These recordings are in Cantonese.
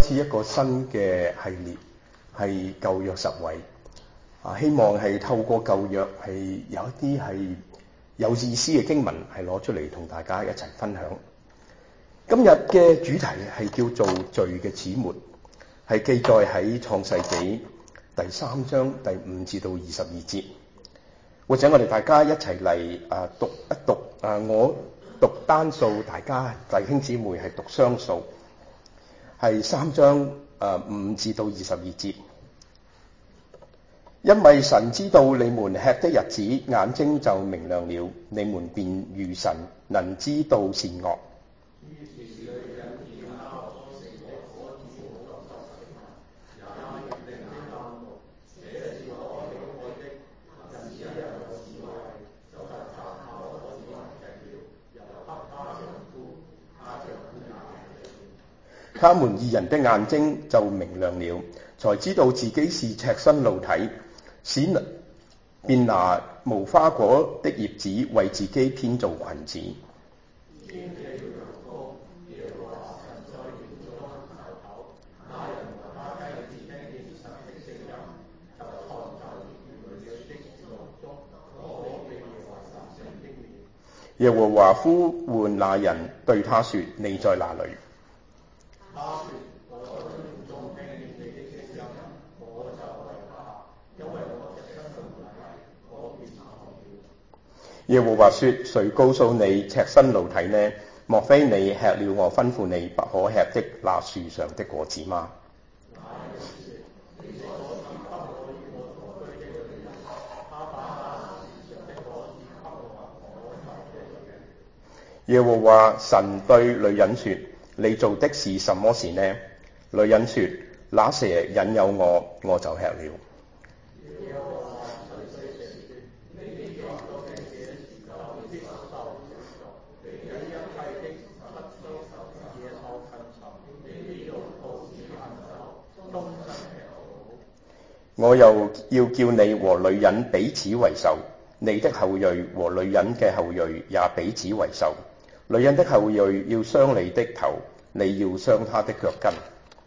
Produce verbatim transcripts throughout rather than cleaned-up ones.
始一個新嘅系列，係舊約十位啊，希望係透過舊約係有一啲係有意思嘅經文係攞出嚟同大家一齊分享。今日嘅主題係叫做罪嘅始末，係記載喺創世紀第三章第五至到二十二節。或者我哋大家一齊嚟啊讀一讀啊，我讀單數，大家弟兄姊妹係讀雙數，係三章啊五至到二十二節。因為神知道你們吃的日子，眼睛就明亮了，你們便如神，能知道善惡。他們二人的眼睛就明亮了，才知道自己是赤身露體，使便拿無花果的葉子為自己編造裙子。耶和華呼喚那人，對他說：你在哪裏？耶和華說：誰告訴你赤身露體呢？莫非你吃了我吩咐你不可吃的那樹上的果子嗎？耶和華神對女人說：你做的是什麼事呢？女人說：那蛇引誘我，我就吃了。我又要叫你和女人彼此為仇，你的後裔和女人嘅後裔也彼此為仇。女人的後裔要傷你的頭，你要傷她的腳跟。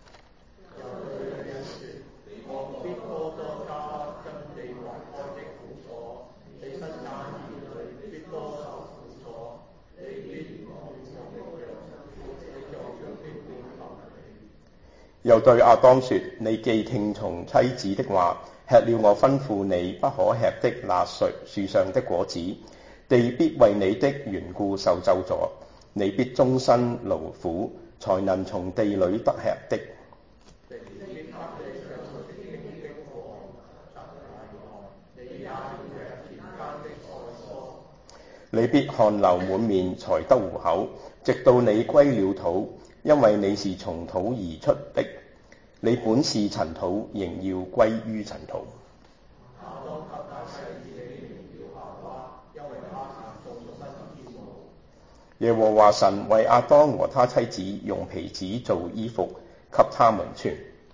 又對亞當說：你既聽從妻子的話，吃了我吩咐你不可吃的那樹上的果子，地必為你的緣故受咒詛，你必終身勞苦，才能從地裏得吃的。你必汗流滿面才得糊口，直到你歸了土，因為你是從土而出的，你本是塵土，仍要歸於塵土。耶和華神為亞當和他妻子用皮子做衣服，給他們穿。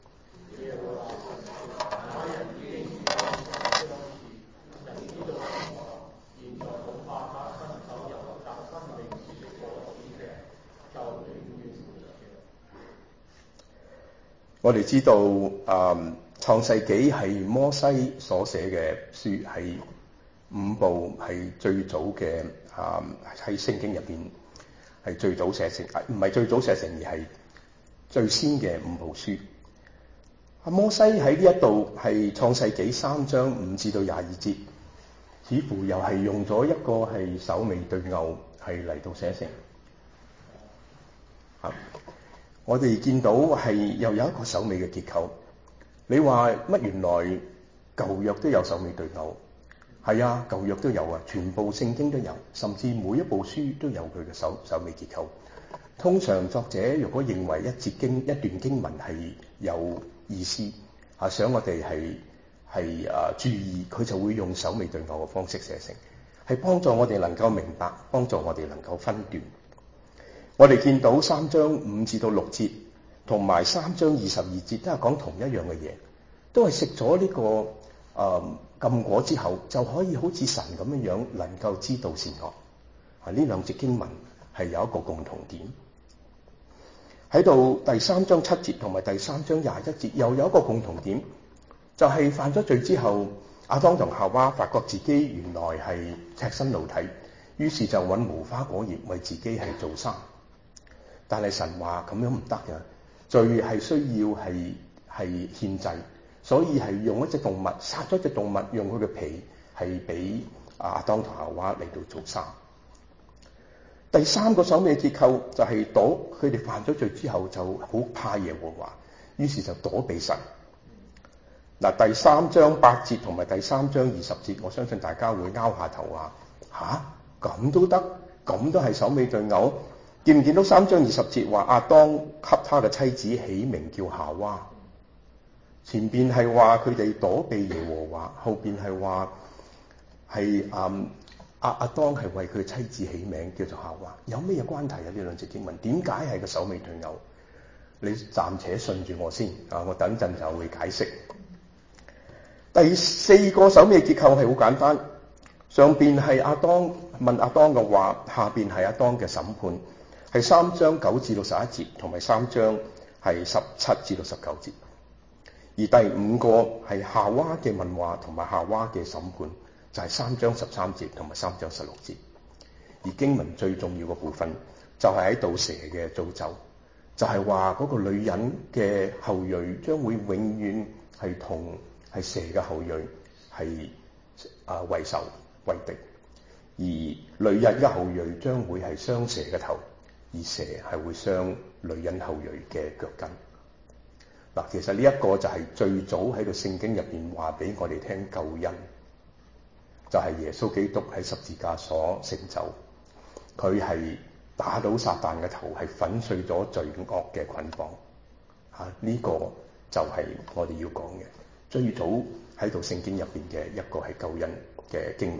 我哋知道，誒、嗯、創世紀係摩西所寫嘅書，係五部係最早嘅，誒喺聖經入邊係最早寫成，唔係最早寫成，而係最先嘅五部書。阿摩西喺呢一度係創世紀三章五至到廿二節，似乎又係用咗一個係首尾對偶係嚟到寫成。啊我哋見到係又有一個首尾嘅結構。你話乜原來舊約都有首尾對偶？係啊，舊約都有啊，全部聖經都有，甚至每一部書都有佢嘅首首尾結構。通常作者如果認為一節經一段經文係有意思，啊想我哋係係啊注意，佢就會用首尾對偶嘅方式寫成，係幫助我哋能夠明白，幫助我哋能夠分段。我哋見到三章五至到六節，同埋三章二十二節都係講同一樣嘅嘢，都係食咗呢個誒、呃、禁果之後，就可以好似神咁樣樣能夠知道善惡。啊，呢兩節經文係有一個共同點。 喺度第三章七節同埋第三章廿一節又有一個共同點，就係、是、犯咗罪之後，亞當同夏娃發覺自己原來係赤身露體，於是就揾無花果葉為自己係做衫。但係神話咁樣唔得嘅，罪係需要係係獻祭，所以係用一隻動物，殺咗隻動物，用佢嘅皮係俾亞當同夏娃嚟到做衫。第三個首尾結構就係躲，佢哋犯咗罪之後就好怕耶和華，於是就躲避神。嗱，第三章八節同埋第三章二十節，我相信大家會拗下頭話：吓，咁都得？咁都係首尾對偶？見唔見到三章二十節話亞當給他嘅妻子起名叫夏娃？前邊係話佢哋躲避耶和華，後邊係話係嗯。阿阿當係為佢妻子起名叫做夏娃，有咩關係啊？呢兩節經文點解係個首尾對偶？你暫且信住我先啊！我等陣就會解釋。第四個首尾結構係好簡單，上邊係阿當問阿當嘅話，下邊係阿當嘅審判，係三章九至到十一節，同埋三章係十七至到十九節。而第五個係夏娃嘅問話同埋夏娃嘅審判。就係三章十三節同埋三章十六節，而經文最重要嘅部分就係喺度蛇嘅造就，就係話嗰個女人嘅後裔將會永遠係同係蛇嘅後裔係啊為仇為敵，而女人嘅後裔將會係傷蛇嘅頭，而蛇係會傷女人後裔嘅腳跟。嗱，其實呢一個就係最早喺度聖經入邊話俾我哋聽救恩。就係耶穌基督喺十字架所成就，佢係打倒撒旦嘅頭，係粉碎咗罪惡嘅捆綁。嚇、啊，呢、這個就係我哋要講嘅最早喺度聖經入邊嘅一個係救恩嘅經文。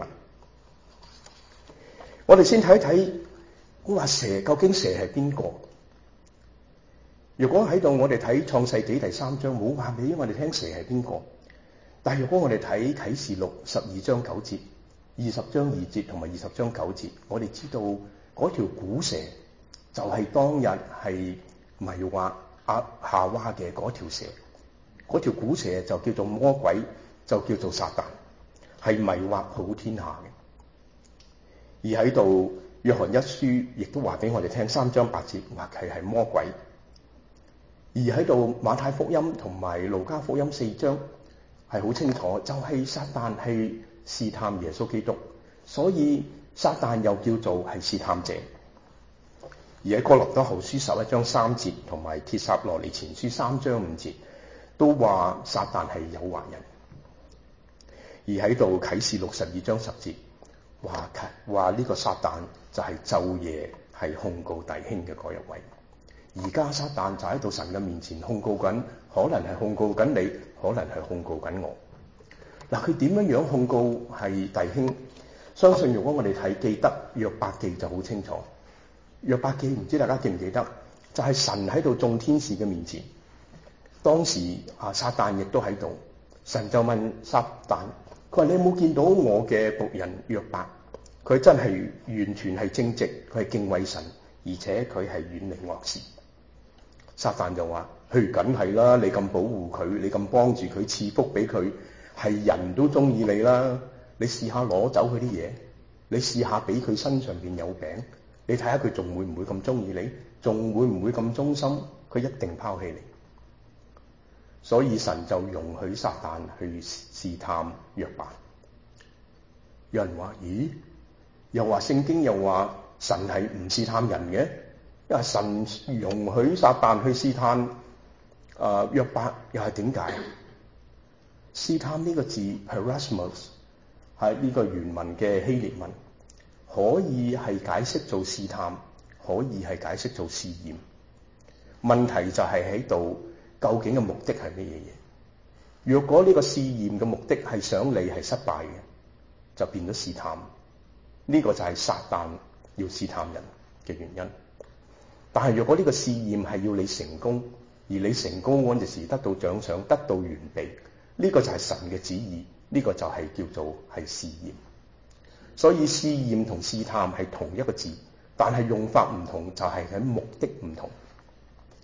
我哋先睇一睇，我話蛇究竟蛇係邊個？如果喺度我哋睇創世紀第三章，冇話俾我哋聽蛇係邊個。但係如果我哋睇啟示錄十二章九節、二十章二節同埋二十章九節，我哋知道嗰條古蛇就係當日係迷惑亞夏娃嘅嗰條蛇，嗰條古蛇就叫做魔鬼，就叫做撒旦，係迷惑普天下嘅。而喺度約翰一書亦都話俾我哋聽，三章八節話佢係魔鬼。而喺度馬太福音同埋路加福音四章。係好清楚，就係、是、撒旦係試探耶穌基督，所以撒旦又叫做係試探者。而喺哥林多後書十一章三節同埋帖撒羅尼前書三章五節都話撒旦係誘惑人。而喺度啟示錄十二章十節話話呢個撒旦就係晝夜係控告弟兄嘅嗰一位。而家撒旦就喺度神嘅面前控告緊，可能係控告緊你，可能係控告緊我。嗱，佢點樣樣控告係弟兄？相信如果我哋睇記得約伯記就好清楚。約伯記唔知大家記唔記得？就係、是、神喺度眾天使嘅面前，當時啊撒旦亦都喺度，神就問撒旦，佢話你有冇見到我嘅僕人約伯？佢真係完全係正直，佢係敬畏神，而且佢係遠離惡事。撒旦就話：去梗係啦！你咁保護佢，你咁幫住佢，賜福俾佢，係人都中意你啦。你試下攞走佢啲嘢，你試下俾佢身上邊有餅，你睇下佢仲會唔會咁中意你？仲會唔會咁忠心？佢一定拋棄你。所以神就容許撒旦去試探約伯。有人話：咦？又話聖經又話神係唔試探人嘅？因為神容許撒旦去試探啊、呃、約伯，又係點解？試探呢個字 peirasmos 係呢個原文嘅希臘文，可以係解釋做試探，可以係解釋做試驗。問題就係喺度，究竟嘅目的係乜嘢嘢？若果呢個試驗嘅目的係想你係失敗嘅，就變咗試探。呢、這個就係撒旦要試探人嘅原因。但係若果呢個試驗係要你成功，而你成功嗰陣時得到獎賞，得到完備，呢、這個就係神嘅旨意，呢、這個就係叫做係試驗。所以試驗同試探係同一個字，但係用法唔同，就係喺目的唔同。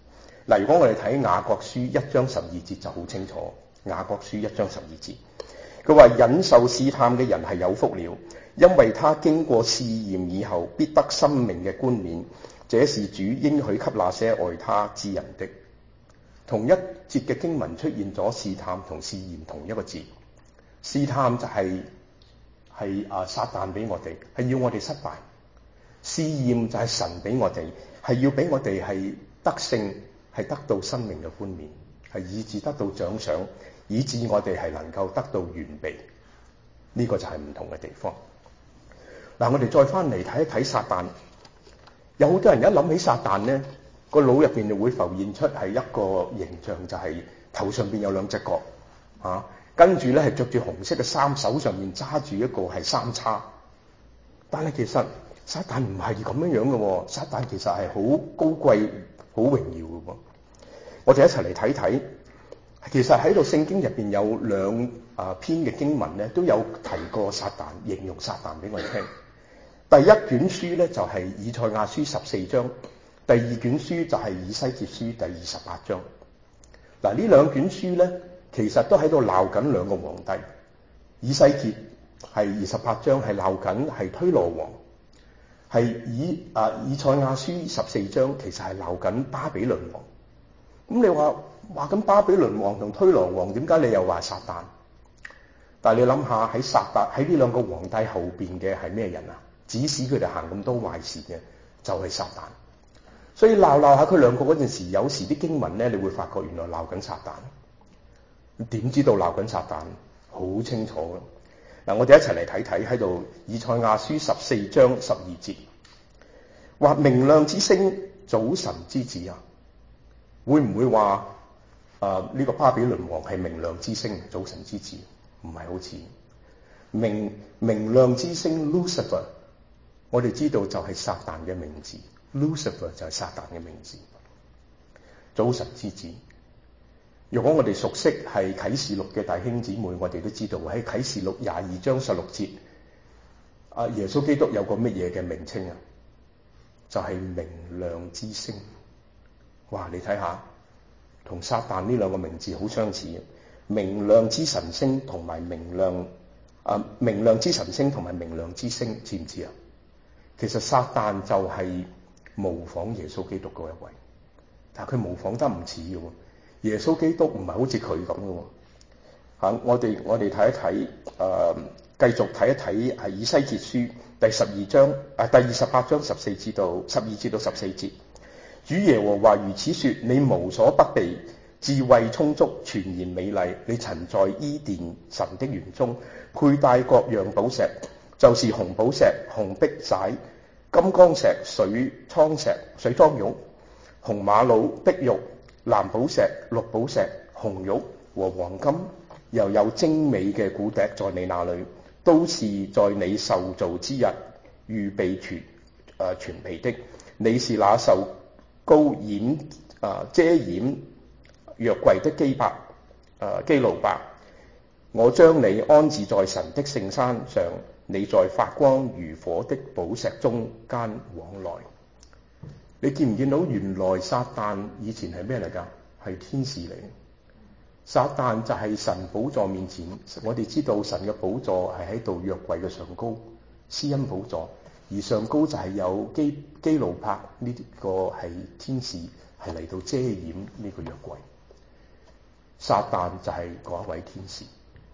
嗱，如果我哋睇雅各書一章十二節就好清楚。雅各書一章十二節，佢話忍受試探嘅人係有福了，因為他經過試驗以後，必得生命嘅冠冕。這是主應許給那些愛他之人的。同一節嘅經文出現咗試探同試驗同一個字。試探就係係啊撒旦俾我哋，係要我哋失敗。試驗就係神俾我哋，係要俾我哋係得勝，係得到生命嘅冠冕，係以致得到獎賞，以致我哋係能夠得到完備。呢、這個就係唔同嘅地方。嗱，我哋再翻嚟睇一睇撒旦。有好多人一諗起撒旦呢，個腦入邊就會浮現出係一個形象，就係、是、頭上邊有兩隻角，嚇、啊，跟住咧係着住紅色嘅衫，手上面揸住一個係三叉。但係其實撒旦唔係咁樣樣嘅喎，撒旦其實係好高貴、好榮耀嘅喎。我哋一齊嚟睇睇，其實喺度聖經入邊有兩啊篇嘅經文咧，都有提過撒旦，形容撒旦俾我哋聽。第一卷書咧就係以賽亞書十四章，第二卷書就係以西結書第二十八章。嗱，呢兩卷書咧，其實都喺度鬧緊兩個皇帝。以西結係二十八章係鬧緊係推羅王，係以啊以賽亞書十四章其實係鬧緊巴比倫王。咁你話話緊巴比倫王同推羅王，點解你又話撒旦？但係你諗下喺撒旦喺呢兩個皇帝後邊嘅係咩人啊？指使佢哋行咁多壞事嘅就係撒旦。所以鬧鬧下佢兩個嗰陣時，有時啲經文咧，你會發覺原來鬧緊撒旦。點知道鬧緊撒旦？好清楚咯。嗱，我哋一齊嚟睇睇喺度以賽亞書十四章十二節，話明亮之星，早晨之子啊！會唔會話誒呢個巴比倫王係明亮之星，早晨之子？唔係，好似明明亮之星 Lucifer。我哋知道就係撒旦嘅名字 ，Lucifer 就係撒旦嘅名字。早晨之子，如果我哋熟悉係啟示錄嘅弟兄姊妹，我哋都知道喺啟示錄廿二章十六節，啊耶穌基督有個乜嘢嘅名稱啊？就係、是、明亮之星。哇！你睇下，同撒旦呢兩個名字好相似，明亮之晨星同埋明亮啊，明亮之晨星同埋明亮之星，知唔知啊？其實撒旦就係模仿耶穌基督嗰一位，但係佢模仿得唔似嘅喎。耶穌基督唔係好似佢咁嘅喎。嚇，我哋我哋睇一睇，誒、呃，繼續睇一睇係以西結書第十二章啊，第二十八章十四至到十二至到十四節。主耶和華如此說：你無所不備，智慧充足，全然美麗。你曾在伊甸神的園中佩戴各樣寶石，就是紅寶石、紅碧璽、金剛石、水蒼石、水蒼玉、紅瑪瑙、碧玉、藍寶石、綠寶石、紅玉和黃金，又有精美嘅鼓笛在你那裏，都是在你受造之日預備全誒全備的。你是那受膏掩啊遮掩約櫃的基伯誒基路伯，我將你安置在神的聖山上，你在發光如火的寶石中間往來。你見唔見到原來撒旦以前係咩嚟㗎？係天使嚟。撒旦就係神寶座面前，我哋知道神嘅寶座係喺度約櫃嘅上高，施恩寶座，而上高就係有基基路伯呢個係天使係嚟到遮掩呢個約櫃。撒旦就係嗰一位天使。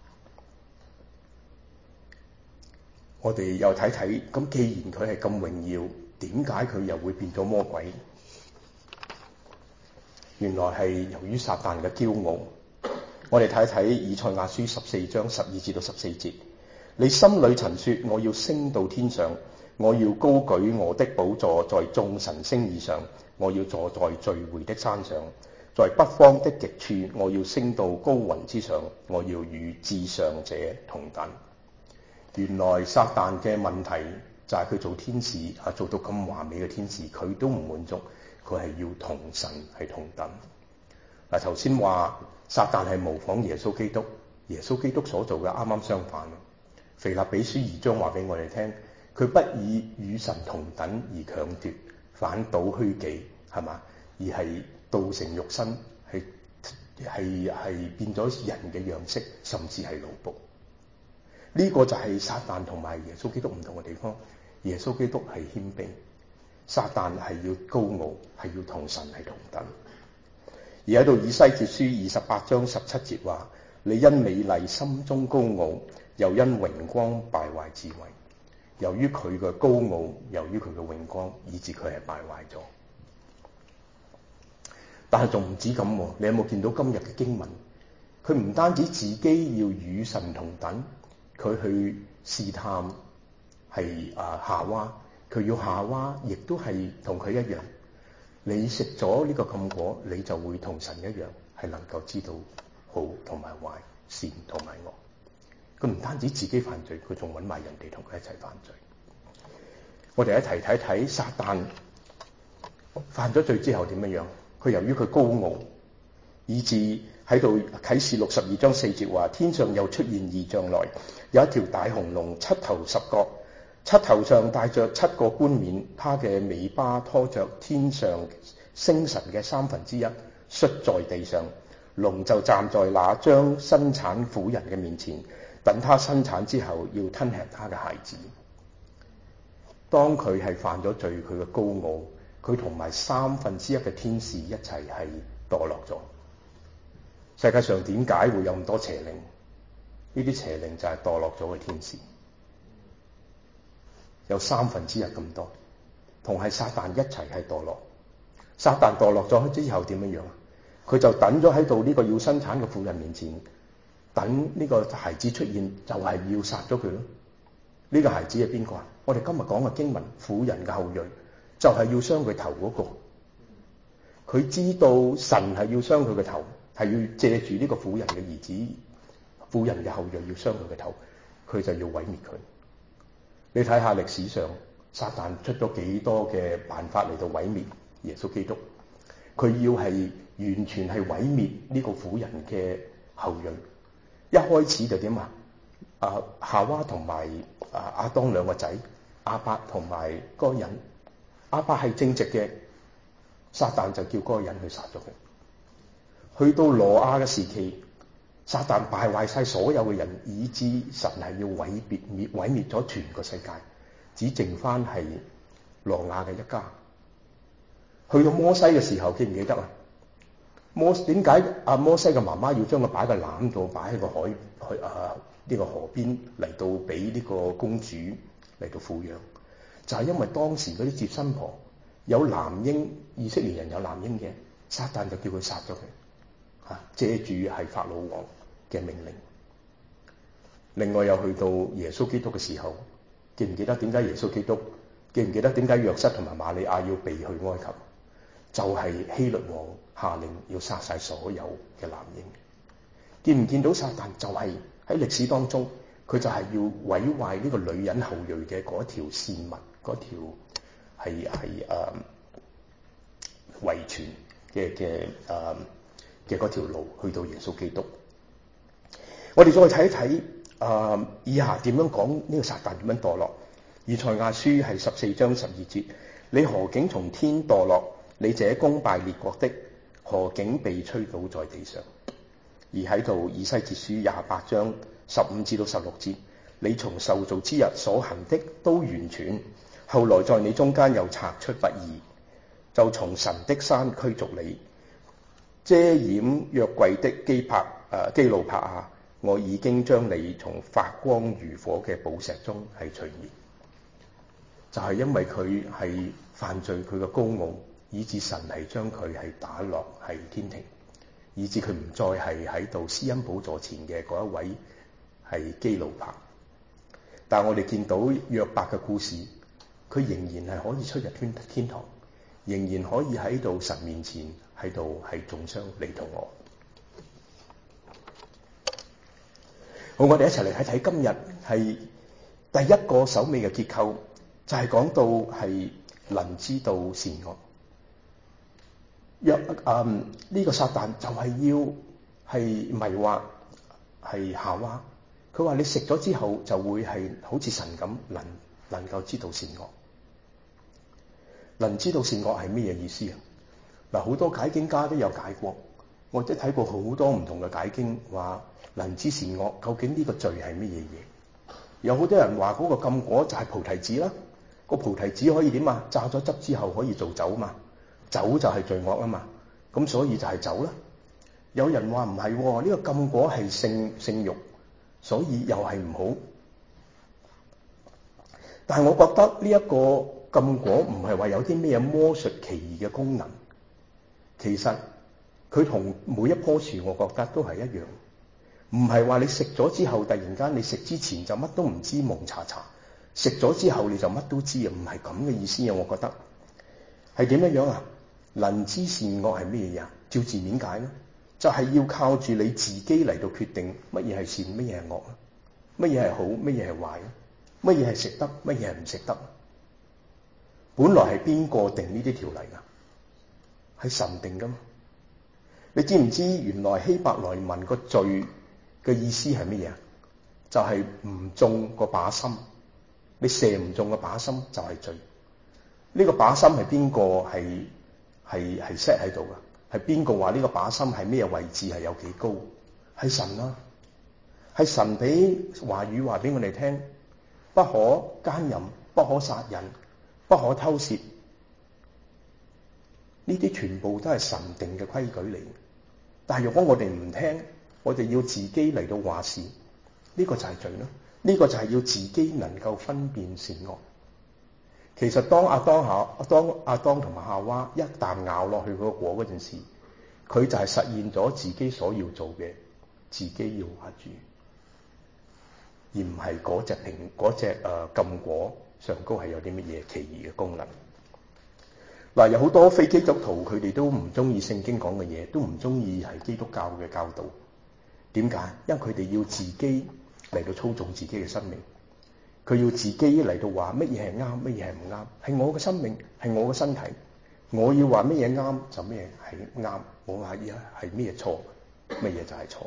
我哋又睇睇，咁既然佢係咁榮耀，點解佢又會變咗魔鬼？原來係由於撒旦嘅驕傲。我哋睇睇以賽亞書十四章十二至到十四節，你心裏曾說：我要升到天上，我要高舉我的寶座在眾晨星以上，我要坐在聚會的山上，在北方的極處，我要升到高雲之上，我要與至上者同等。原來撒旦嘅問題就係佢做天使啊，做到咁華美嘅天使，佢都唔滿足，佢係要同神係同等。嗱，頭先話撒旦係模仿耶穌基督，耶穌基督所做嘅啱啱相反。腓立比書二章話俾我哋聽，佢不以與神同等而強奪，反倒虛己，係嘛？而係道成肉身，係係係變咗人嘅樣式，甚至係奴僕。呢、這個就係撒旦同埋耶穌基督唔同嘅地方。耶穌基督係謙卑，撒旦係要高傲，係要同神係同等。而喺度以西結書二十八章十七節話：你因美麗心中高傲，又因榮光敗壞智慧。由於佢嘅高傲，由於佢嘅榮光，以致佢係敗壞咗。但係仲唔止咁，你有冇見到今日嘅經文？佢唔單止自己要與神同等，佢去試探係啊夏娃，佢要夏娃亦都係同佢一樣。你食咗呢個禁果，你就會同神一樣，係能夠知道好同埋壞，善同埋惡。佢唔單止自己犯罪，佢仲揾埋人哋同佢一齊犯罪。我哋一齊睇睇撒旦犯咗罪之後點樣樣。佢由於佢高傲，以致喺度啟示錄十二章四節話：天上又出現異象來，有一條大紅龍，七頭十角，七頭上帶着七個冠冕，它嘅尾巴拖着天上星辰嘅三分之一，摔在地上。龍就站在那將生產婦人嘅面前，等他生產之後，要吞吃他嘅孩子。當佢係犯咗罪，佢嘅高傲，佢同埋三分之一嘅天使一齊係墮落咗。世界上點解會有咁多邪靈？呢啲邪靈就係墮落咗嘅天使，有三分之一咁多，同係撒旦一齊係墮落。撒旦墮落咗之後點樣樣？佢就等咗喺度呢個要生產嘅婦人面前，等呢個孩子出現，就係、是、要殺咗佢咯。呢、這個孩子係邊個啊？我哋今日講嘅經文，婦人嘅後裔，就係、是、要傷佢頭嗰、那個。佢知道神係要傷佢嘅頭，係要借住呢個婦人嘅兒子，婦人嘅後裔要傷佢嘅頭，佢就要毀滅佢。你睇下歷史上，撒旦出咗幾多嘅辦法嚟到毀滅耶穌基督。佢要係完全係毀滅呢個婦人嘅後裔。一開始就點啊？啊夏娃同埋啊亞當兩個仔，亞伯同埋該隱。亞伯係正直嘅，撒旦就叫該隱去殺咗佢。去到挪亞嘅時期，撒旦敗壞晒所有嘅人，以致神係要毀滅滅毀滅咗全個世界，只剩翻係挪亞嘅一家。去到摩西嘅時候，記唔記得啊？摩點解阿摩西嘅媽媽要將佢擺喺個籃度，擺喺個海去啊呢個河邊嚟到俾呢個公主嚟到撫養？就係因為當時嗰啲接生婆有男嬰，以色列人有男嬰嘅，撒旦就叫佢殺咗佢，嚇借住係法老王嘅命令。另外又去到耶穌基督嘅時候，記唔記得點解耶穌基督？記唔記得點解約瑟同埋瑪利亞要避去埃及？就係希律王下令要殺晒所有嘅男嬰。見唔見到撒旦就係喺歷史當中，佢就係要毀壞呢個女人後裔嘅嗰條線脈，嗰條係係誒遺傳嘅嘅誒嘅嗰條路去到耶穌基督。我哋再睇一睇誒以下點樣講呢個撒旦點樣墮落。以賽亞書係十四章十二節：你何竟從天墮落？你這攻敗列國的，何竟被吹倒在地上？而喺度以西結書廿八章十五至到十六節：你從受造之日所行的都完全，後來在你中間又察出不義，就從神的山驅逐你，遮掩約櫃的基帕誒基路伯啊！我已經將你從發光如火嘅寶石中係除滅。就係、是、因為佢係犯罪，佢嘅高傲，以致神係將佢係打落係天庭，以致佢唔再係喺度施恩寶座前嘅嗰一位係基路伯。但係我哋見到約伯嘅故事，佢仍然係可以出入天天堂，仍然可以喺度神面前喺度係中傷你同我。好，我哋一齊嚟睇睇今日係第一個首尾嘅結構，就係、是、講到係能知道善惡。約嗯呢、這個撒旦就係要係迷惑係夏娃，佢話你食咗之後就會係好似神咁能能夠知道善惡。能知道善惡係咩嘢意思啊？ 嗱，好多解經家都有解過，我都睇過好多唔同嘅解經，話能知善惡，究竟呢個罪係乜嘢嘢？有好多人話嗰個禁果就係菩提子啦，個菩提子可以點啊？榨咗汁之後可以做酒嘛，酒就係罪惡啊嘛，咁所以就係酒啦。有人話唔係喎，呢個禁果係性性慾，所以又係唔好。但係我覺得呢一個禁果唔係話有啲咩魔術奇異嘅功能，其實佢同每一棵樹我覺得都係一樣，唔係話你食咗之後突然間你食之前就乜都唔知蒙查查，食咗之後你就乜都知啊，唔係咁嘅意思啊。我覺得係點樣樣啊？能知善惡係咩嘢啊？照字面解咯，就係要靠住你自己嚟到決定乜嘢係善，乜嘢係惡啊，乜嘢係好，乜嘢係壞啊，乜嘢係食得，乜嘢係唔食得。本來係邊個定呢啲條例㗎？係神定㗎嘛？你知唔知原來希伯來文個罪嘅意思係乜嘢啊？就係唔中個靶心，你射唔中個靶心就係罪。呢個靶心係邊個係係係 set 喺度㗎？係邊個話呢個靶心係咩位置，係有幾高？係神啦，係神俾話語話俾我哋聽，不可奸淫，不可殺人，不可偷竊。呢啲全部都係神定嘅規矩嚟。但係如果我哋唔聽，我哋要自己嚟到話事，呢個就係罪咯。呢個就係要自己能夠分辨善惡。其實當亞當夏當亞當同埋夏娃一啖咬落去嗰個果嗰陣時，佢就係實現咗自己所要做嘅，自己要話主，而唔係嗰隻蘋嗰隻誒禁果上高係有啲乜嘢奇異嘅功能。嗱，有好多非基督徒佢哋都唔中意聖經講嘅嘢，都唔中意係基督教嘅教導。點解？因為佢哋要自己嚟到操縱自己嘅生命，佢要自己嚟到話乜嘢係啱，乜嘢係唔啱，係我嘅生命，係我嘅身體，我要話乜嘢啱就乜嘢係啱，我話嘢係乜嘢錯，乜嘢就係錯。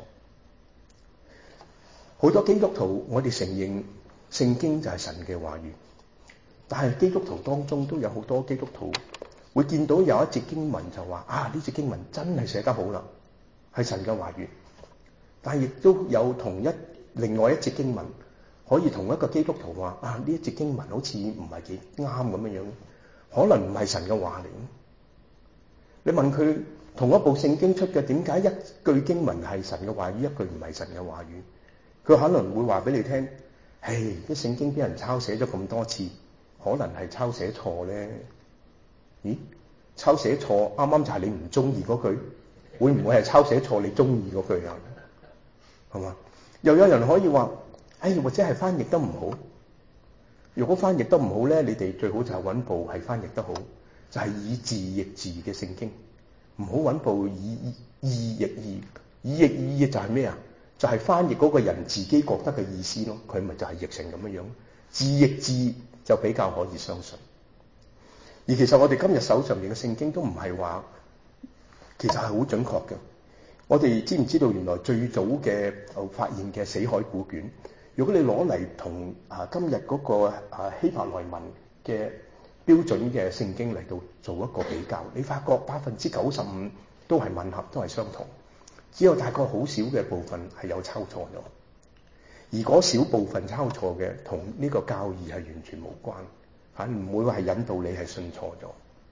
好多基督徒我哋承認聖經就係神嘅話語，但係基督徒當中都有好多基督徒會見到有一節經文就話啊，呢節經文真係寫得好啦，係神嘅話語。但係亦都有同一另外一節經文可以同一個基督徒話啊，呢一節經文好似唔係幾啱咁樣樣，可能唔係神嘅話嚟。你問佢同一部聖經出嘅，點解一句經文係神嘅話語，一句唔係神嘅話語？佢可能會話俾你聽，唉，啲聖經俾人抄寫咗咁多次，可能係抄寫錯咧。咦？抄寫錯啱啱就係你唔中意嗰句，會唔會係抄寫錯你中意嗰句啊？係嘛？又有人可以話，唉，或者係翻譯得唔好。如果翻譯得唔好咧，你哋最好就係揾部係翻譯得好，就係以字譯字嘅聖經，唔好揾部以意譯意。以譯意就係咩啊？就係翻譯嗰個人自己覺得嘅意思咯，佢咪就係譯成咁樣樣。字譯字就比較可以相信。而其實我哋今日手上面嘅聖經都唔係話，其實係好準確嘅。我哋知唔知道原來最早嘅發現嘅死海古卷，如果你攞嚟同啊今日嗰個啊希伯來文嘅標準嘅聖經嚟到做一個比較，你發覺百分之九十五都係吻合，都係相同，只有大概好少嘅部分係有抄錯咗。而嗰少部分抄錯嘅，同呢個教義係完全無關，嚇唔會話係引導你係信錯咗。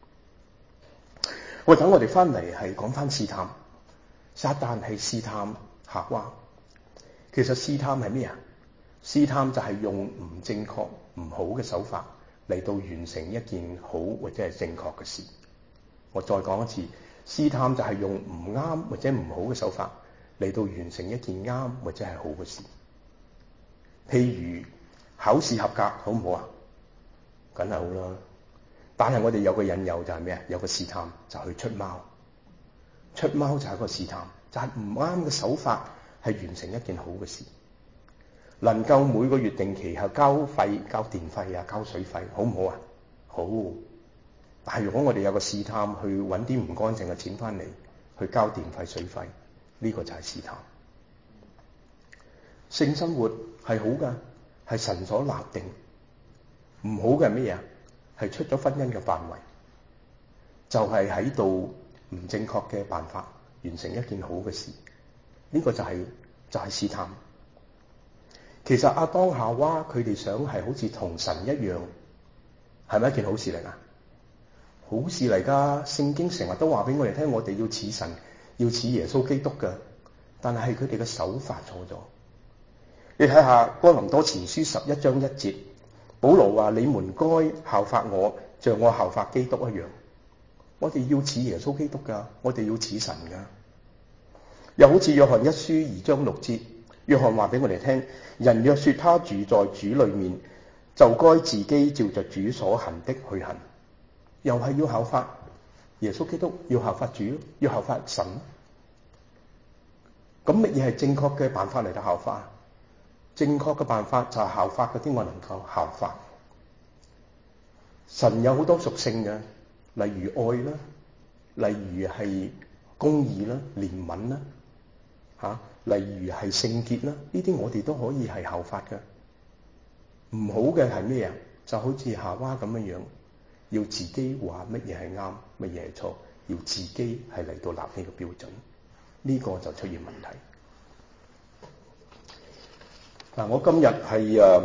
喂，等我哋翻嚟係講翻試探。撒旦係試探夏娃，其實試探係咩啊？試探就係用唔正確、唔好嘅手法嚟到完成一件好或者係正確嘅事。我再講一次，試探就係用唔啱或者唔好嘅手法嚟到完成一件啱或者係好嘅事。譬如考試合格好唔好啊？梗係好啦，但係我哋有個引誘就係咩啊？有個試探就係去出貓。出貓就係一個試探，就係唔啱嘅手法係完成一件好嘅事。能夠每個月定期係交費、交電費啊、交水費，好唔好啊？好。但係如果我哋有個試探去揾啲唔乾淨嘅錢翻嚟去交電費、水費，呢個就係試探。性生活係好㗎，係神所立定。唔好嘅係咩嘢？係出咗婚姻嘅範圍，就係喺度唔正確嘅辦法完成一件好嘅事，呢、這個就係、是、就係、是、試探。其實亞當夏娃佢哋想係好似同神一樣，係咪一件好事嚟啊？好事嚟㗎，聖經成日都話俾我哋聽，我哋要似神，要似耶穌基督㗎。但係佢哋嘅手法錯咗。你睇下哥林多前書十一章一節，保羅話：你們該效法我，像我效法基督一樣。我哋要似耶穌基督㗎，我哋要似神㗎。又好似約翰一書二章六節，約翰話俾我哋聽：人若說他住在主裏面，就該自己照着主所行的去行。又係要效法耶穌基督，要效法主，要效法神。咁乜嘢係正確嘅辦法嚟到效法？正確嘅辦法就係效法嗰啲我能夠效法。神有好多屬性嘅，例如愛啦，例如係公義啦、憐憫啦，吓、啊，例如係聖潔啦，呢啲我哋都可以係效法嘅。唔好嘅係咩啊？就好似夏娃咁樣樣，要自己話乜嘢係啱，乜嘢係錯，要自己係嚟到立呢個標準，呢、這個就出現問題。嗱，我今日係誒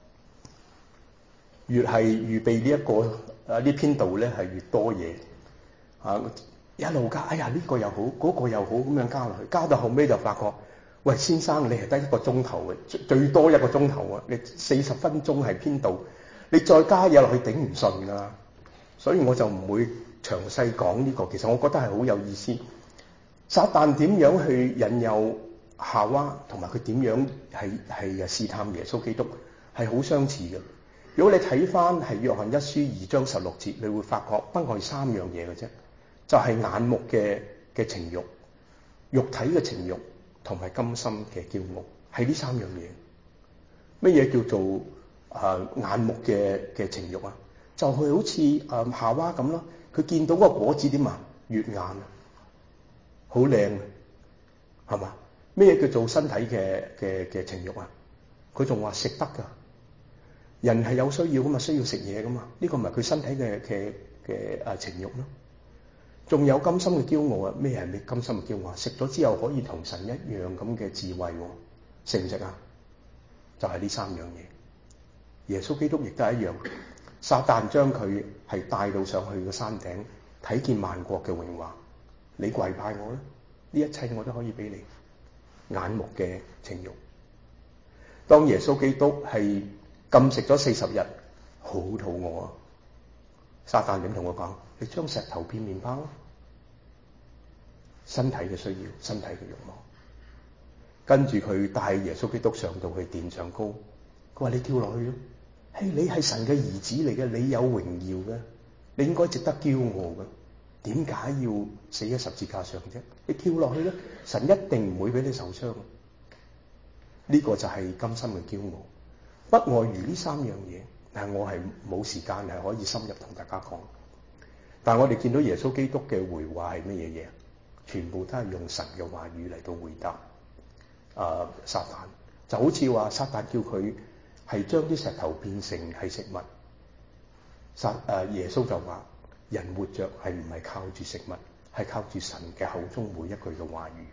越係預備呢一個啊呢篇道咧，係越多嘢啊，一路加，哎呀呢個又好，嗰個又好，咁樣加落去，加到後尾就發覺，喂先生，你係得一個鐘頭嘅，最最多一個鐘頭啊，你四十分鐘係篇道，你再加嘢落去頂唔順㗎啦，所以我就唔會詳細講呢個。其實我覺得係好有意思，撒旦點樣去引誘夏娃，同埋佢點樣係係試探耶穌基督，係好相似嘅。如果你睇翻係約翰一書二章十六節，你會發覺不外三樣嘢嘅啫，就係、是、眼目嘅嘅情慾、肉體嘅情慾同埋甘心嘅驕傲，係呢三樣嘢。乜嘢叫做啊、呃、眼目嘅嘅情慾啊？就係好似啊夏娃咁咯，佢見到個果子點啊，悅眼啊，好靚啊，係嘛？咩叫做身體嘅嘅嘅情慾啊？佢仲話食得㗎，人係有需要㗎嘛，需要食嘢㗎嘛，呢、這個咪佢身體嘅嘅嘅啊情慾咯。仲有甘心嘅驕傲啊？咩係咩甘心嘅驕傲啊？食咗之後可以同神一樣咁嘅智慧喎，食唔食啊？就係、是、呢三樣嘢。耶穌基督亦都係一樣，撒旦將佢係帶到上去個山頂，睇見萬國嘅榮華，你跪拜我啦，呢一切我都可以俾你。眼目嘅情慾。當耶穌基督係禁食咗四十日，好肚餓啊！撒旦點同我講？你將石頭變麵包，身體嘅需要，身體嘅慾望。跟住佢帶耶穌基督上到去殿上高，佢話你跳落去咯。嘿，你係神嘅兒子嚟嘅，你有榮耀嘅，你應該值得驕傲嘅。點解要死喺十字架上啫？你跳落去咧，神一定唔會俾你受傷。呢、這個就係甘心嘅驕傲，不外如呢三樣嘢。但係我係冇時間係可以深入同大家講。但係我哋見到耶穌基督嘅回話係乜嘢嘢？全部都係用神嘅話語嚟到回答。啊、呃，撒旦就好似話撒旦叫佢係將啲石頭變成係食物。撒誒、呃、耶穌就話。人活着係唔係靠住食物，係靠住神嘅口中每一句嘅話語。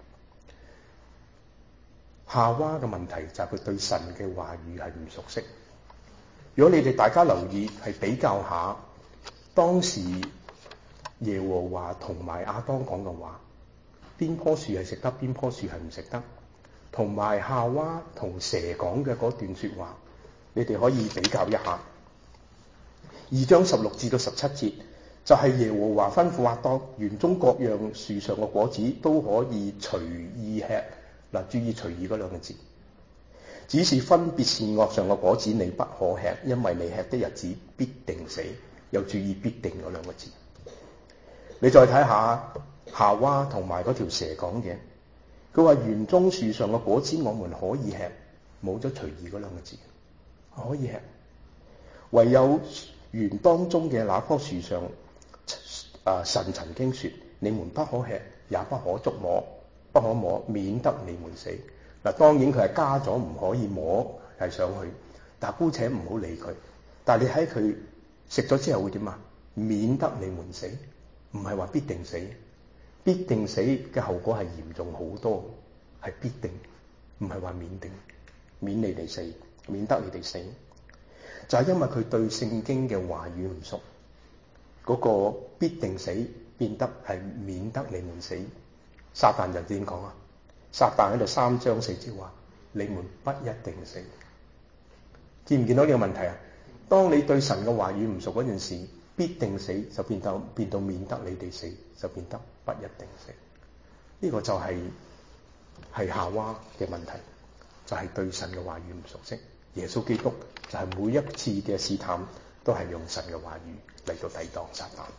夏娃嘅問題就係佢對神嘅話語係唔熟悉。如果你哋大家留意係比較下當時耶和華同埋亞當講嘅話，邊棵樹係食得，邊棵樹係唔食得，同埋夏娃同蛇講嘅嗰段說話，你哋可以比較一下。二章十六至到十七節。就係耶和華吩咐亞當，園中各樣樹上嘅果子都可以隨意吃。嗱，注意隨意嗰兩個字，只是分別善惡上嘅果子你不可吃，因為你吃的日子必定死。又注意必定嗰兩個字。你再睇下夏娃同埋嗰條蛇講嘅，佢話園中樹上嘅果子我們可以吃，冇咗隨意嗰兩個字，可以吃。唯有園當中嘅那棵樹上。啊！神曾經說：你們不可吃，也不可觸摸，不可摸，免得你們死。嗱，當然佢係加咗唔可以摸係上去，但姑且唔好理佢。但係你喺佢食咗之後會點啊？免得你們死，唔係話必定死。 必定死嘅後果係嚴重好多，係必定，唔係話免定，免你哋死，免得你哋死，就係因為佢對聖經嘅話語唔熟，嗰個必定死變得係免得你們死。撒旦就點講啊？撒旦喺度三章四節話：你們不一定死。見唔見到呢個問題啊？當你對神嘅話語唔熟嗰陣時，必定死就變到變到免得你哋死，就變得不一定死。呢個就係係夏娃嘅問題，就係對神嘅話語唔熟悉。耶穌基督就係每一次嘅試探都係用神嘅話語嚟到抵擋撒旦。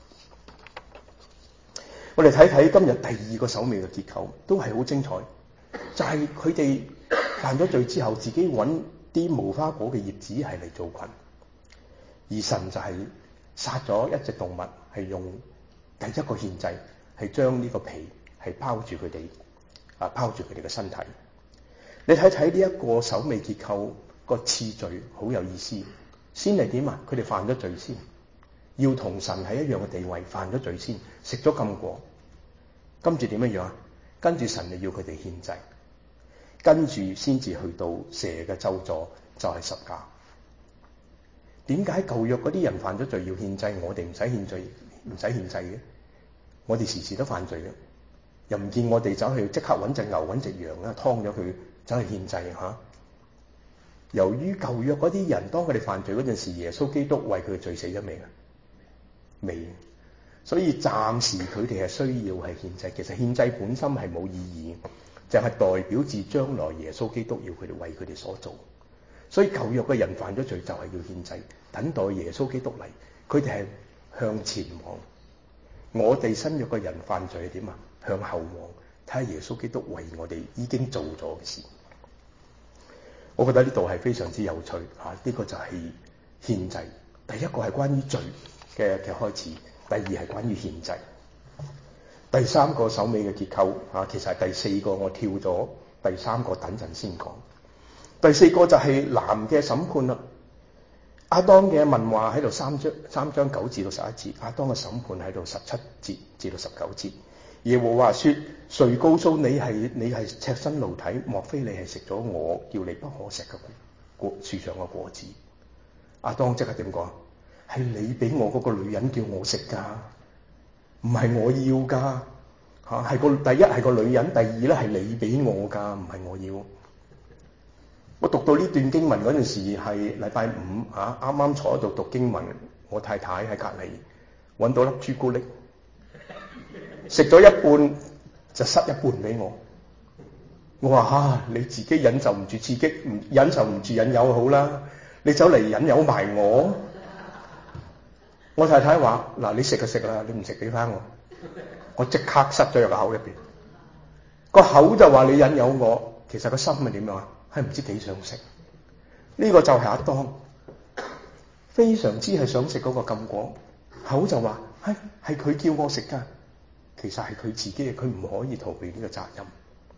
我哋睇睇今日第二個首尾嘅結構，都係好精彩。就係佢哋犯咗罪之後，自己揾啲無花果嘅葉子係嚟做裙，而神就係殺咗一隻動物，係用第一個獻祭，係將呢個皮係包住佢哋，啊包住佢哋嘅身體。你睇睇呢一個首尾結構個次序好有意思。先係點啊？佢哋犯咗罪先，要同神係一樣嘅地位，犯咗罪先，食咗禁果，跟住點樣樣啊？跟住神就要佢哋獻祭，跟住先至去到蛇嘅咒詛，就係十架。點解舊約嗰啲人犯咗罪要獻祭，我哋唔使獻罪，唔使獻祭嘅？我哋時時都犯罪嘅，又唔見我哋走去即刻揾隻牛揾隻羊啦，劏咗佢走去獻祭吓、啊。由於舊約嗰啲人當佢哋犯罪嗰陣時，耶穌基督為佢嘅罪死咗未啊？未。所以暫時佢哋係需要係獻祭。其實獻祭本身係冇意義，就係、是、代表住將來耶穌基督要佢哋為佢哋所做。所以舊約嘅人犯咗罪就係要獻祭，等待耶穌基督嚟，佢哋係向前望。我哋新約嘅人犯罪係點啊？向後望，睇下耶穌基督為我哋已經做咗嘅事。我覺得呢度係非常之有趣啊！呢、這個就係獻祭。第一個係關於罪嘅嘅開始，第二係關於獻祭。第三個首尾嘅結構啊，其實係第四個，我跳咗第三個，等陣先講。第四個就係男嘅審判啦。亞當嘅問話喺度三章三章九至到十一節，亞當嘅審判喺度十七節至到十九節。耶和華說：誰告訴你係你係赤身露體？莫非你係食咗我叫你不可食嘅果樹上嘅果子？亞當即刻點講？係你俾我嗰個女人叫我食噶，唔係我要噶吓。係個第一係個女人，第二咧係你俾我噶，唔係我要。我讀到呢段經文嗰陣時係禮拜五吓，啱啱坐喺度讀經文，我太太喺隔籬搵到粒朱古力。食咗一半就塞一半俾我，我話啊，你自己忍受唔住刺激，唔忍受唔住引誘好啦，你走嚟引誘埋我。我太太話：嗱，你食就食啦，你唔食俾翻我。我即刻塞咗入個口入邊，個口就話你引誘我，其實個心係點樣啊？係唔知幾想食。呢個就係亞當，非常之係想食嗰個禁果，口就話係係佢叫我食噶。其實係佢自己嘅，佢唔可以逃避呢個責任。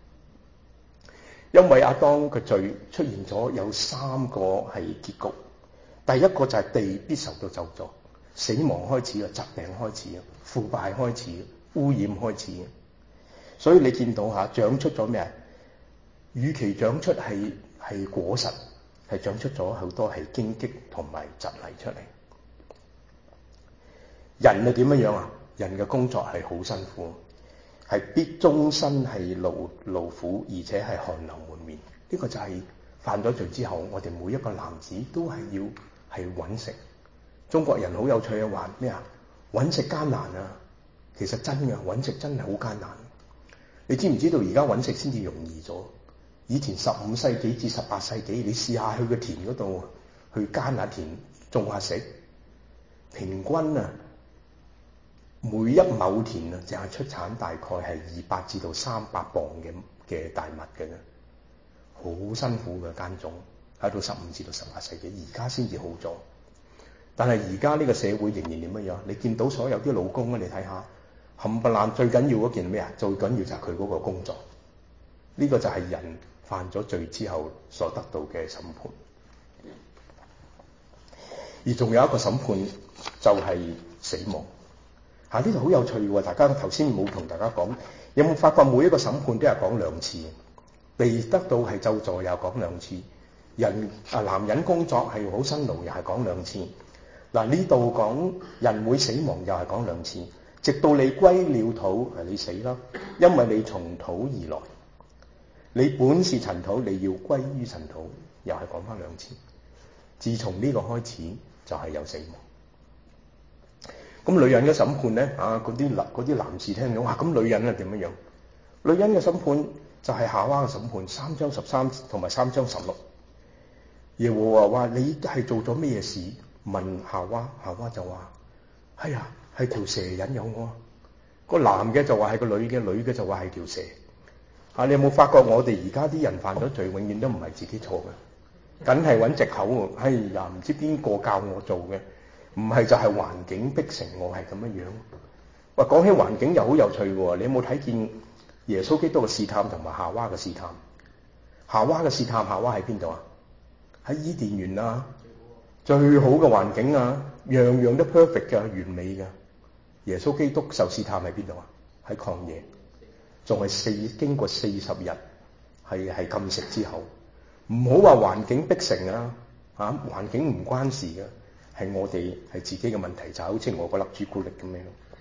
因為亞當嘅罪出現咗有三個係結局，第一個就係地必受到咒詛，死亡開始啊，疾病開始啊，腐敗開始，污染開始。所以你見到吓長出咗咩啊？與其長出係係果實，係長出咗好多係荊棘同埋蒺藜出嚟。人係點樣樣啊？人嘅工作係好辛苦，係必終身係勞勞苦，而且係汗流滿面。呢個就係犯咗罪之後，我哋每一個男子都係要係揾食。中國人好有趣嘅話咩啊？揾食艱難啊！其實真嘅，揾食真係好艱難。你知唔知道而家揾食先至容易咗？以前十五世紀至十八世紀，你試下去個田嗰度去耕下田種下食，平均啊每一畝田啊，淨係出產大概係二百至到三百磅嘅嘅大麥嘅啫，好辛苦嘅耕種，喺到十五至到十八世紀，而家先至好咗。但係而家呢個社會仍然點樣樣？你見到所有啲老公啊，你睇下冚唪唥最緊要嗰件咩啊？最緊要就係佢嗰個工作。呢個就係人犯咗罪之後所得到嘅審判。而仲有一個審判就係死亡。 嚇，呢度好有趣喎！大家頭先冇同大家講，有冇發覺每一個審判都係講兩次？被得到係咒詛又講兩次，人啊男人工作係好辛勞又係講兩次。嗱，呢度講人會死亡又係講兩次，直到你歸了土，係你死啦，因為你從土而來，你本是塵土，你要歸於塵土，又係講翻兩次。自從呢個開始就係有死亡。咁女人嘅審判咧，啊嗰啲男嗰啲男士聽到，哇咁女人係點樣樣？女人嘅審判就係夏娃嘅審判，三章十三同埋三章十六。耶和華話：你係做咗咩事？問夏娃，夏娃就話：哎呀，係條蛇引誘我。個男嘅就話係個女嘅，女嘅就話係條蛇。啊，你有冇發覺我哋而家啲人犯咗罪，永遠都唔係自己錯嘅，梗係揾藉口喎。哎呀，唔知邊個教我做嘅？唔係就係環境逼成我係咁樣樣。喂，講起環境又好有趣喎，你有冇睇見耶穌基督嘅試探同埋夏娃嘅試探？夏娃嘅試探，夏娃喺邊度啊？喺伊甸園啊，最好嘅環境啊，樣樣都 perfect 嘅，完美嘅。耶穌基督受試探喺邊度啊？喺曠野，仲係四經過四十日係係禁食之後。唔好話環境逼成啊，嚇、啊、環境唔關事嘅。係我哋係自己嘅問題，就好似我嗰粒朱古力咁樣。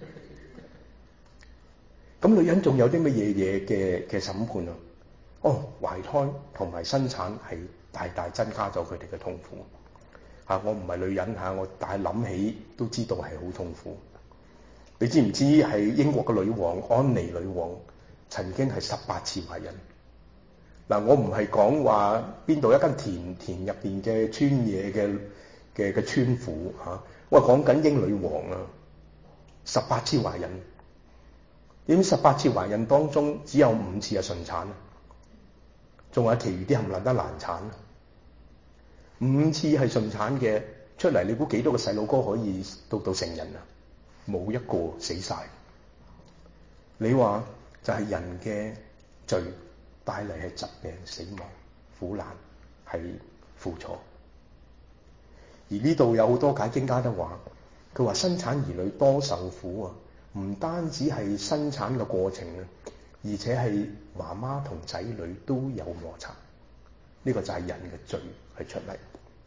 咁女人仲有啲乜嘢嘢嘅嘅審判啊？哦，懷胎同埋生產係大大增加咗佢哋嘅痛苦。嚇、啊，我唔係女人嚇、啊，我但係諗起都知道係好痛苦。你知唔知係英國嘅女王安妮女王曾經係十八次懷孕？嗱、啊，我唔係講話邊度一間田田入邊嘅村野嘅。嘅嘅村婦嚇，我係講緊英女王啊，十八次懷孕，點十八次懷孕當中只有五次係順產，仲有其餘啲冚唪唥都難產。五次係順產嘅出嚟，你估幾多個細路哥可以到到成人啊？冇一個死晒。你話就係人嘅罪帶嚟係疾病、死亡、苦難，係苦楚。而呢度有好多解經家都話，佢話生產兒女多受苦啊，唔單止係生產嘅過程啊，而且係媽媽同仔女都有摩擦。呢個就係人嘅罪係出嚟。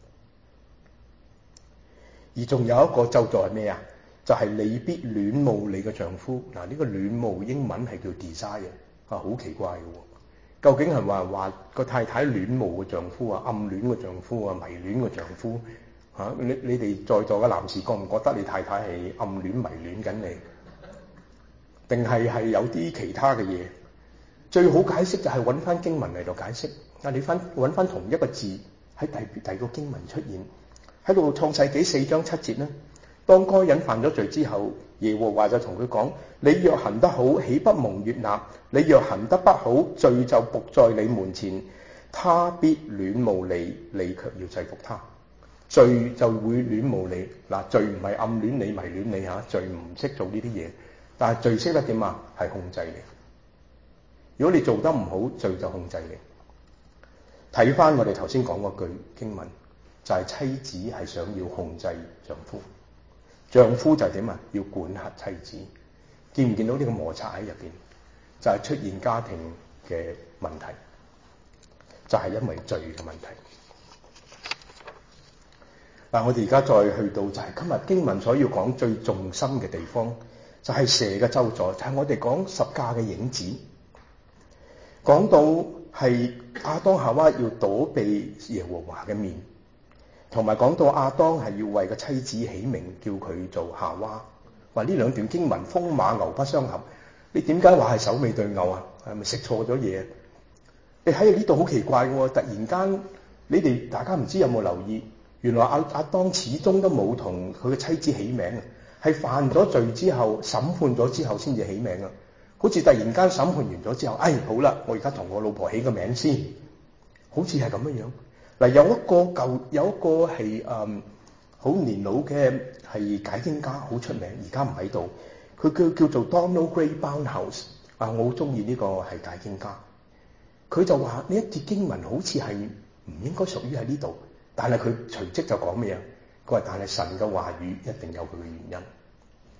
而仲有一個咒詛係咩啊？就係、是、你必戀慕你嘅丈夫。嗱，呢個戀慕英文係叫 desire 啊，好奇怪嘅喎。究竟係話話個太太戀慕個丈夫啊，暗戀個丈夫啊，迷戀個丈夫？嚇、啊！你你哋在座嘅男士覺唔覺得你太太係暗戀迷戀緊你？定係係有啲其他嘅嘢？最好解釋就係揾翻經文嚟度解釋。啊，你翻揾翻同一個字喺第第二個經文出現喺度，創世紀四章七節咧。當該隱犯咗罪之後，耶和華就同佢講：你若行得好，豈不蒙悅納？你若行得不好，罪就伏在你門前，他必戀慕你，你卻要制服他。罪就會戀慕你。嗱，罪唔係暗戀你、迷戀你嚇，罪唔識做呢啲嘢，但係罪識得點啊？係控制你。如果你做得唔好，罪就控制你。睇翻我哋頭先講嗰句經文，就係、是、妻子係想要控制丈夫，丈夫就係點啊？要管轄妻子。見唔見到呢個摩擦喺入邊？就係、是、出現家庭嘅問題，就係、是、因為罪嘅問題。嗱，我哋而家再去到就係今日經文所要講最重心嘅地方，就係、是、蛇嘅咒詛，就係、是、我哋講十架嘅影子。講到係亞當夏娃要躲避耶和華嘅面，同埋講到亞當係要為個妻子起名，叫佢做夏娃。話呢兩段經文風馬牛不相合，你點解話係首尾對牛啊？係咪食錯咗嘢？你睇下呢度好奇怪喎！突然間，你哋大家唔知有冇留意？原來亞亞當始終都冇同佢嘅妻子起名啊，係犯咗罪之後審判咗之後先至起名啊。好似突然間審判完咗之後，哎好啦，我而家同我老婆起個名先，好似係咁樣樣。嗱，有一個舊有一個係誒好年老嘅係解經家，好出名，而家唔喺度。佢叫叫做 Donald Grey Barnhouse 啊，我好中意呢個係解經家。佢就話呢一節經文好似係唔應該屬於喺呢度。但係佢隨即就講咩啊？佢話：但係神嘅話語一定有佢嘅原因。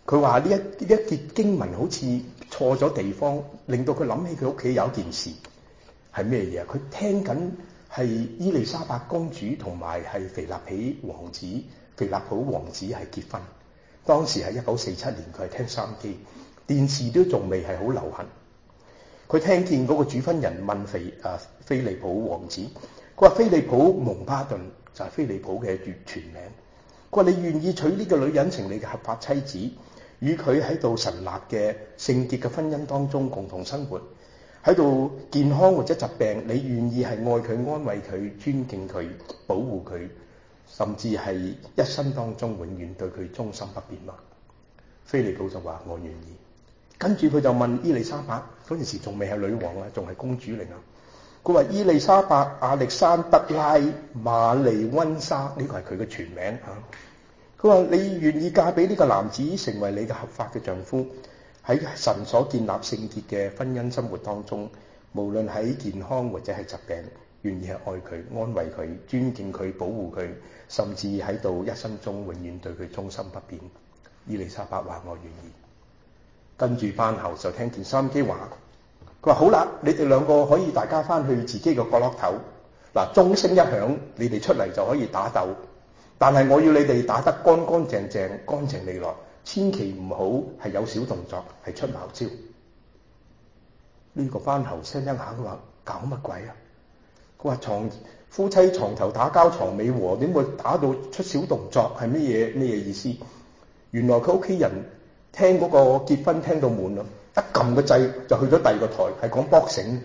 佢話呢一呢一節經文好似錯咗地方，令到佢諗起佢屋企有一件事係咩嘢？佢聽緊係伊麗莎白公主同埋係腓立比王子、腓立普王子係結婚。當時係一九四七年，佢係聽收音機，電視都仲未係好流行。佢聽見嗰個主婚人問腓啊菲利普王子，佢話菲利普蒙巴頓就係菲利普嘅全名。佢話你願意娶呢個女人成你嘅合法妻子，與佢喺度神立嘅聖潔嘅婚姻當中共同生活，喺度健康或者疾病，你願意係愛佢、安慰佢、尊敬佢、保護佢，甚至係一生當中永遠對佢忠心不變嘛？菲利普就話我願意。跟住佢就問伊麗莎白，嗰陣時仲未係女王啊，仲係公主嚟啊。佢話伊麗莎白亞歷山德拉瑪麗溫莎，呢個係佢嘅全名嚇。佢話你願意嫁俾呢個男子成為你嘅合法嘅丈夫，喺神所建立聖潔嘅婚姻生活當中，無論喺健康或者係疾病，願意係愛佢、安慰佢、尊敬佢、保護佢，甚至喺度一生中永遠對佢忠心不變。伊麗莎白話我願意。跟住班後就聽見收音機話，佢話好啦，你哋兩個可以大家翻去自己嘅角落頭，嗱，鐘聲一響，你哋出嚟就可以打鬥，但係我要你哋打得乾乾淨淨、乾淨利落，千祈唔好係有小動作，係出茅招。呢、這個班後聲一下，佢話搞乜鬼啊？佢話床夫妻床頭打交床尾和，點會打到出小動作？係乜嘢咩嘢意思？原來佢屋企人聽嗰個結婚聽到悶咯，一撳個掣就去咗第二個台，係講 boxing。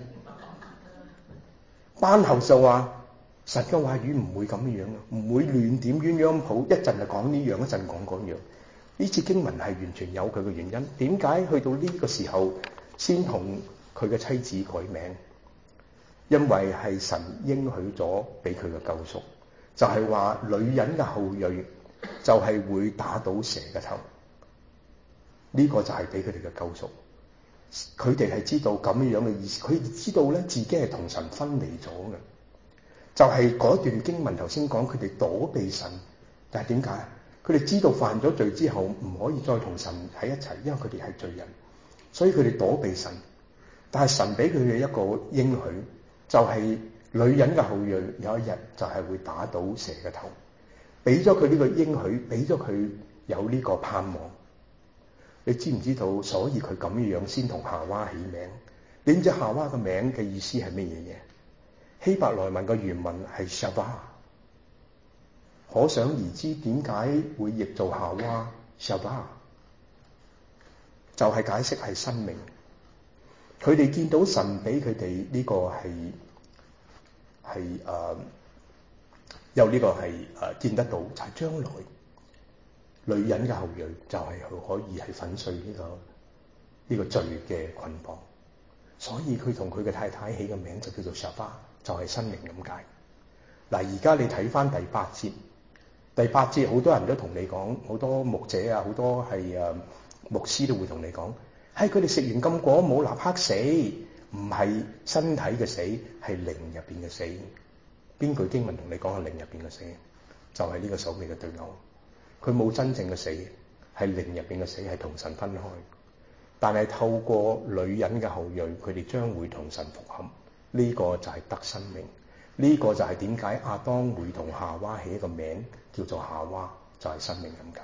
班後就話神嘅話語唔會咁樣啊，唔會亂點鴛鴦譜，一陣就講呢樣，一陣講嗰樣。呢次經文係完全有佢嘅原因。點解去到呢個時候先同佢嘅妻子改名？因為係神應許咗俾佢嘅救贖，就係話女人嘅後裔就係會打倒蛇嘅頭。呢個就係俾佢哋嘅救贖。佢哋係知道咁樣嘅意思，佢哋知道咧自己係同神分離咗嘅。就係嗰段經文頭先講，佢哋躲避神，但係點解？佢哋知道犯咗罪之後唔可以再同神喺一齊，因為佢哋係罪人，所以佢哋躲避神。但係神俾佢哋一個應許，就係女人嘅後裔有一日就係會打倒蛇嘅頭，俾咗佢呢個應許，俾咗佢有呢個盼望。你知唔知道？所以佢咁樣先同夏娃起名。你知唔知夏娃嘅名嘅意思係乜嘢嘢？希伯來文嘅原文係 Shava， 可想而知點解會譯做夏娃 Shava， 就係解釋係生命。佢哋見到神俾佢哋呢個係係誒有呢個係誒、呃、見得到，就係、是、將來女人嘅後裔就係佢可以係粉碎呢、這個呢、這個罪嘅捆綁。所以佢同佢嘅太太起個名就叫做 Shava， 就係生命咁解。嗱，而家你睇翻第八節，第八節好多人都同你講，好多牧者啊，好多係誒牧師都會同你講，係佢哋食完禁果冇立刻死，唔係身體嘅死，係靈入邊嘅死。邊句經文同你講係靈入邊嘅死？就係、是、呢個首尾嘅對偶。佢冇真正嘅死，係靈入邊嘅死，係同神分開。但係透過女人嘅後裔，佢哋將會同神復合。呢、這個就係得生命。呢、這個就係點解亞當會同夏娃起一個名叫做夏娃，就係、是、生命咁解。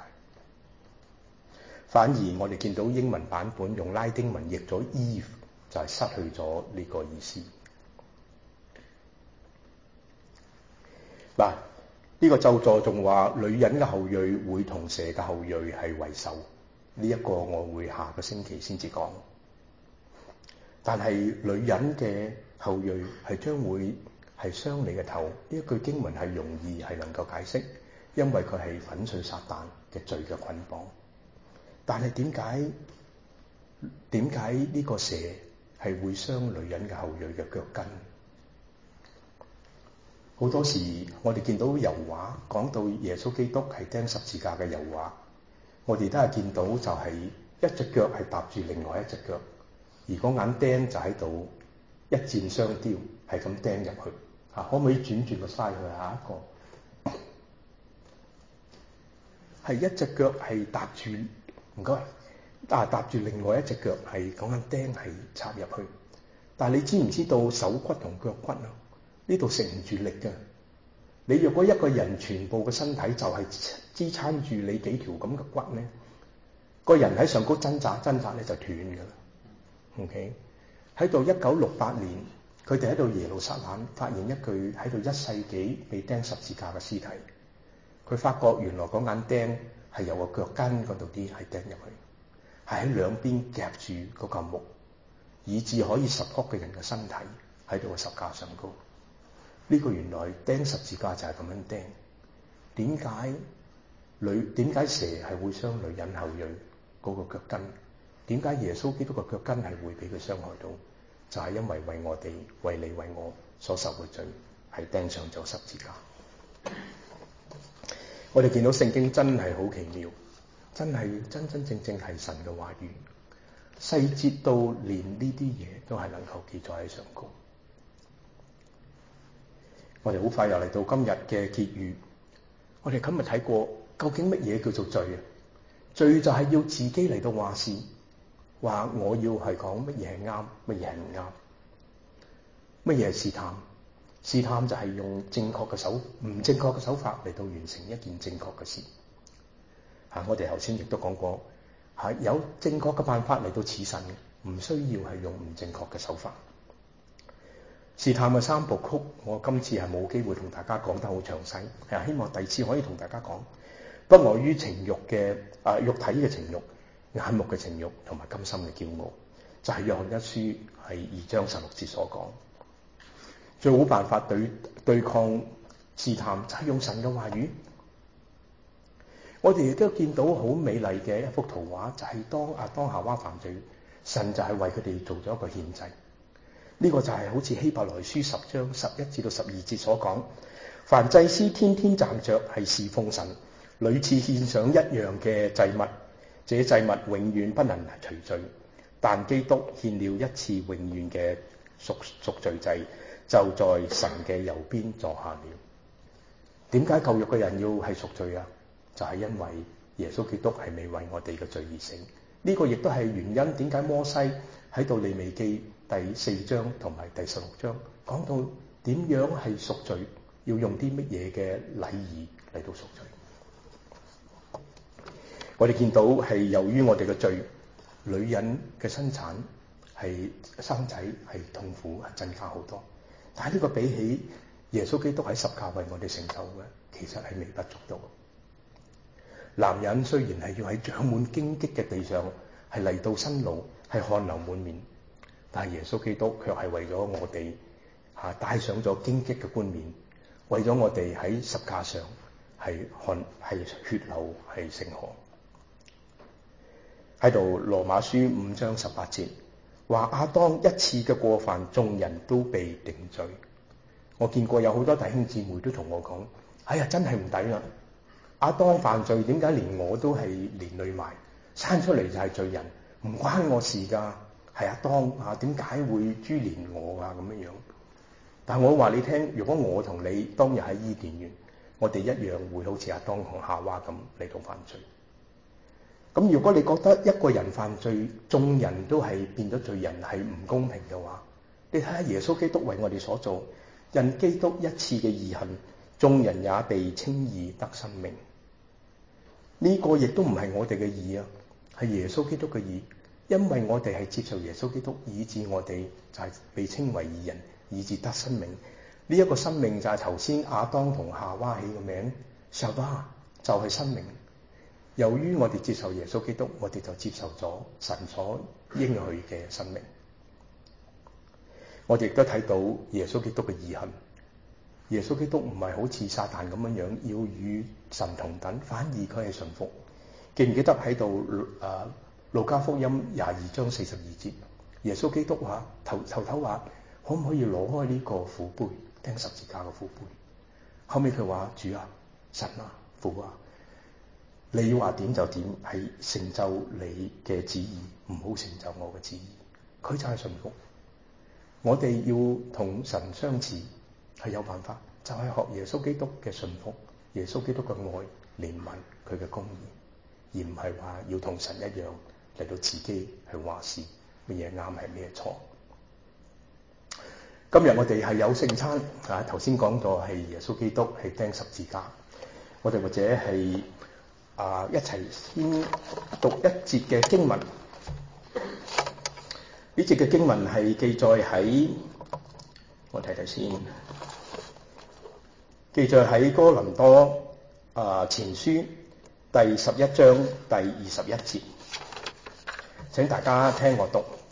反而我哋見到英文版本用拉丁文譯咗 Eve， 就係失去咗呢個意思。嗱，呢個咒詛仲話女人嘅後裔會同蛇嘅後裔係為仇。呢、這、一個我會下個星期先至講。但係女人嘅後裔係將會係傷你嘅頭。呢一句經文係容易係能夠解釋，因為佢係粉碎撒旦嘅罪嘅捆綁。但係點解點解呢個蛇係會傷女人嘅後裔嘅腳跟？好多時我哋見到油畫講到耶穌基督係釘十字架嘅油畫，我哋都係見到就係一隻腳係搭住另外一隻腳，而嗰眼釘就喺度一箭雙雕，係咁釘入去。嚇，可唔可以轉轉個曬去下一個？係一隻腳係搭住唔該。啊，搭住另外一隻腳係講緊釘係插入去，但係你知唔知道手骨同腳骨啊？呢度食唔住力㗎。你若果一個人全部嘅身體就係支撐住你幾條咁嘅骨咧，個人喺上高掙扎掙扎咧就斷㗎啦。OK， 喺到一九六八年，佢哋喺度耶路撒冷發現一具喺度一世紀被釘十字架嘅屍體。佢發覺原來嗰眼釘係由個腳跟嗰度啲係釘入去，係喺兩邊夾住嗰嚿木，以至可以 support 嘅人嘅身體喺度個十架上高。呢、這個原來釘十字架就係咁樣釘。點解女點解蛇係會傷女人後裔嗰個腳跟？點解耶穌基督個腳跟係會俾佢傷害到？就係、是、因為為我哋、為你、為我所受嘅罪，係釘上咗十字架。我哋見到聖經真係好奇妙，真係真真正正係神嘅話語，細節到連呢啲嘢都係能夠記載喺上高。我哋好快又嚟到今日嘅結語。我哋今日睇過究竟乜嘢叫做罪啊？罪就係要自己嚟到話事，話我要係講乜嘢係啱，乜嘢係唔啱，乜嘢係試探。試探就係用正確嘅手唔正確嘅手法嚟到完成一件正確嘅事。嚇、啊，我哋頭先亦都講過，係、啊、有正確嘅辦法嚟到似神，唔需要係用唔正確嘅手法。試探嘅三部曲，我今次係冇機會同大家講得好詳細，係希望第二次可以同大家講。不外於情慾嘅啊，肉體嘅情慾、眼目嘅情慾同埋甘心嘅驕傲，就係、是、約翰一書係二章十六節所講。最好辦法對對抗試探就係用神嘅話語。我哋亦都見到好美麗嘅一幅圖畫，就係、是、當亞當夏娃犯罪，神就係為佢哋做咗一個獻祭。呢、這個就係好似希伯來書十章十一至到十二節所講，凡祭司天天站着係侍奉神，屢次獻上一樣嘅祭物，這祭物永遠不能除罪，但基督獻了一次永遠嘅贖贖罪祭，就在神嘅右邊坐下了。點解舊約嘅人要係贖罪啊？就係、是、因為耶穌基督係未為我哋嘅罪而死。呢、這個亦都係原因，點解摩西喺度利未記第四章同埋第十六章講到點樣係贖罪，要用啲乜嘢嘅禮儀嚟到贖罪。我哋見到係由於我哋嘅罪，女人嘅生產係生仔係痛苦係增加好多，但係呢個比起耶穌基督喺十架為我哋成就嘅，其實係微不足道。男人雖然係要喺長滿荊棘嘅地上係嚟到辛勞，係汗流滿面，但係耶穌基督卻係為咗我哋嚇戴上咗荊棘嘅冠冕，為咗我哋喺十架上係汗係血流係成河。喺度羅馬書五章十八節話亞當一次嘅過犯，眾人都被定罪。我見過有好多弟兄姊妹都同我講：哎呀，真係唔抵啦！亞當犯罪，點解連我都係連累埋？生出嚟就係罪人，唔關我事㗎，係亞當啊，點解會株連我啊咁樣樣？但我話你聽，如果我同你當日喺伊甸園，我哋一樣會好似亞當同夏娃咁嚟到犯罪。咁如果你覺得一個人犯罪，眾人都係變咗罪人，係唔公平嘅話，你睇下耶穌基督為我哋所做，因基督一次嘅義行，眾人也被稱義得生命。呢、這個亦都唔係我哋嘅義啊，係耶穌基督嘅義。因為我哋係接受耶穌基督，以致我哋就係被稱為義人，以致得生命。呢、這、一個生命就係頭先亞當同夏娃起個名，夏娃就係生命。由於我哋接受耶穌基督，我哋就接受咗神所應許嘅生命。我哋亦都睇到耶穌基督嘅義行。耶穌基督唔係好似撒旦咁樣樣要與神同等，反而佢係順服。記唔記得喺度誒路加福音廿二章四十二節，耶穌基督話頭頭頭話可唔可以攞開呢個苦杯，釘十字架嘅苦杯？後尾佢話主啊，神啊，父啊，你話點就點，係成就你嘅旨意，唔好成就我嘅旨意。佢就係順服。我哋要同神相似。係有辦法，就係、是、學耶穌基督嘅順服，耶穌基督嘅愛、憐憫，佢嘅公義， 而唔係話要同神一樣嚟到自己去話事，乜嘢啱係咩錯。今日我哋係有聖餐啊，頭先講到係耶穌基督係釘十字架，我哋或者係啊一齊先讀一節嘅經文。呢節嘅經文係記載喺，我睇睇先，記載喺哥林多啊前書第十一章第二十一節，請大家聽我讀。